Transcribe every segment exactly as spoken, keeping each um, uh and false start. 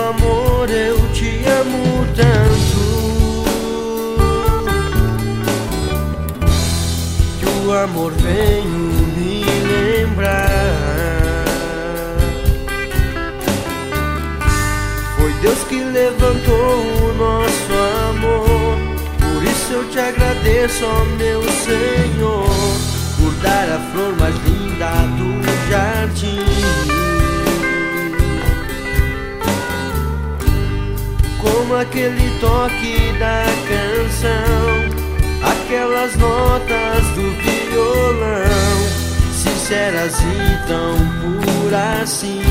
amor, eu te amo tanto, que o amor vem me lembrar. Foi Deus que levantou o nosso amor, por isso eu te agradeço, ó meu Senhor, por dar a flor mais linda do jardim. Como aquele toque da canção, aquelas notas do violão, sinceras e tão puras assim.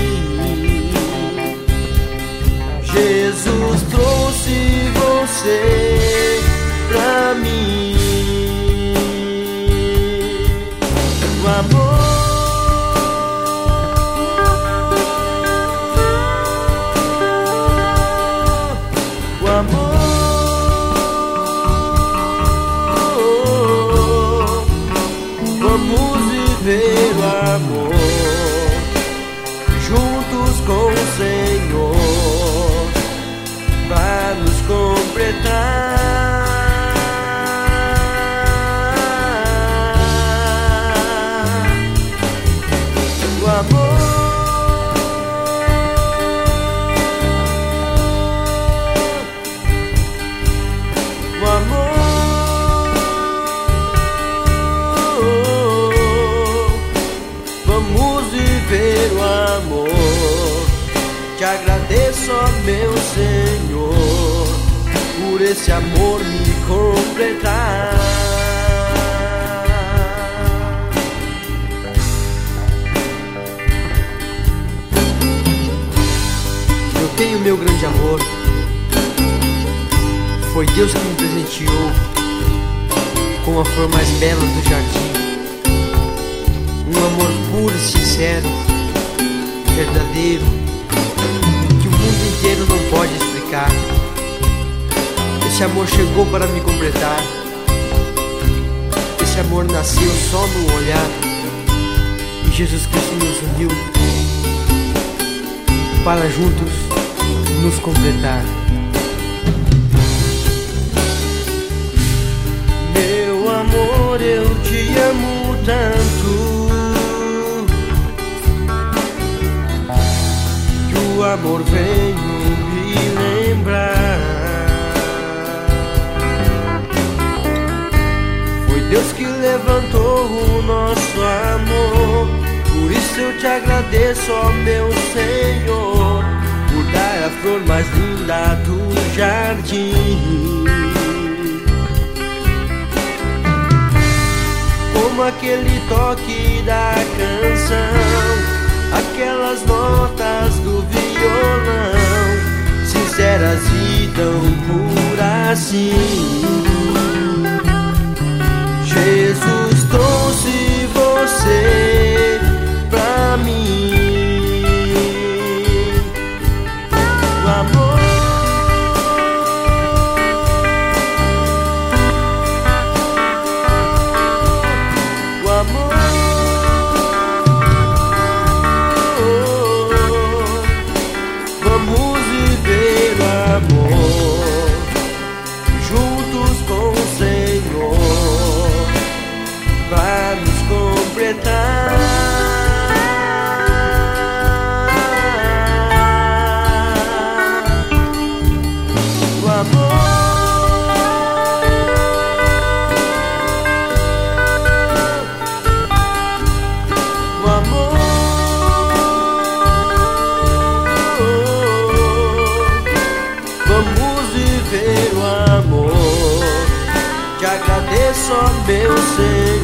Jesus trouxe você pra mim. O amor, o amor, vamos viver o amor juntos com o Senhor, pra nos completar. O amor, o amor, vamos viver o amor. Te agradeço, ó meu Senhor, por esse amor me completar. Eu tenho meu grande amor, foi Deus que me presenteou com a flor mais bela do jardim. Um amor puro e sincero, verdadeiro, que o mundo inteiro não pode explicar. Esse amor chegou para me completar. Esse amor nasceu só no olhar, e Jesus Cristo nos uniu para juntos nos completar. Meu amor, eu te amo tanto, o amor veio me lembrar. Foi Deus que levantou o nosso amor, por isso eu te agradeço, ó meu Senhor, por dar a flor mais linda do jardim. Como aquele toque da canção, aquelas notas do violão, sinceras e tão puras assim. Jesus trouxe você pra mim. O amor, o amor, vamos viver o amor juntos com o Senhor, pra nos completar. O amor, o amor, vamos viver o amor. Te agradeço, ó meu Senhor,